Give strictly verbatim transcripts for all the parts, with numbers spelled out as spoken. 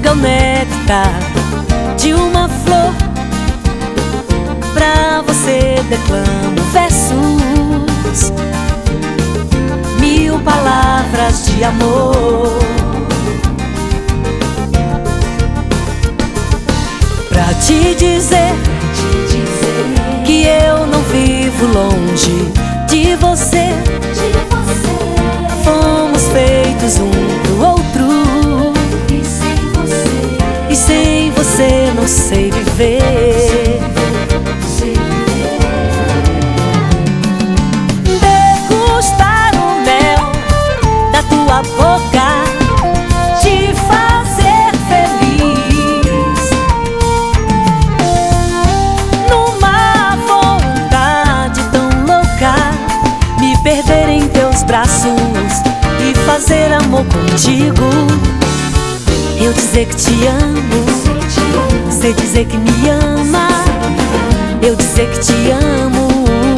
é o néctar de uma flor. Pra você declamo versos, mil palavras de amor. Pra te dizer que eu não vivo longe de você. Fomos feitos um pro outro, e sem você não sei viver. Degustar o mel da tua boca, te fazer feliz, numa vontade tão louca, me perder em teus braços e fazer amor contigo. Eu dizer que te amo, você dizer que me ama. Eu dizer que te amo,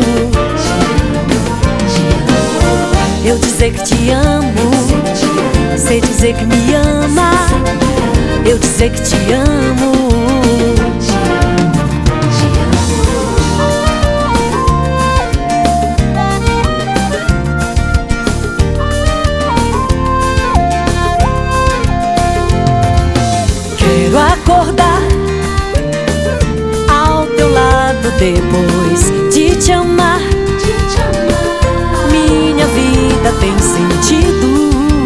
eu dizer que te amo, você dizer que me ama. Eu dizer que te amo. Quero acordar ao teu lado depois de te amar. Minha vida tem sentido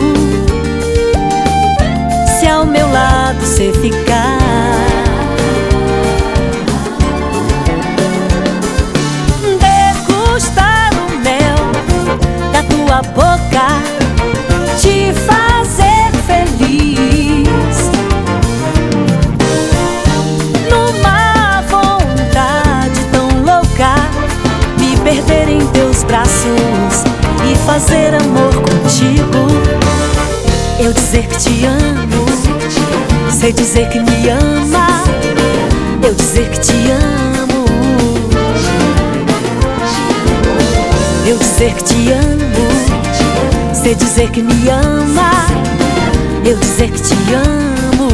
se ao meu lado cê ficar. Degustar o mel da tua boca, te fazer feliz, numa vontade tão louca, me perder em teus braços e fazer amor contigo. Eu dizer que te amo, você dizer que me ama. Eu dizer que te amo, eu dizer que te amo, você dizer que me ama. Eu dizer que te amo,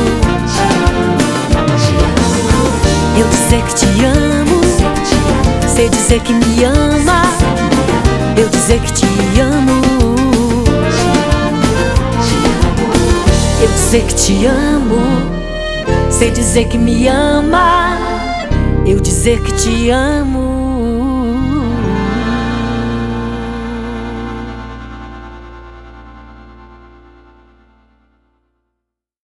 eu dizer que te amo, você dizer que me ama. Eu dizer que te amo, eu dizer que te amo, você dizer que me ama. Eu dizer que te amo.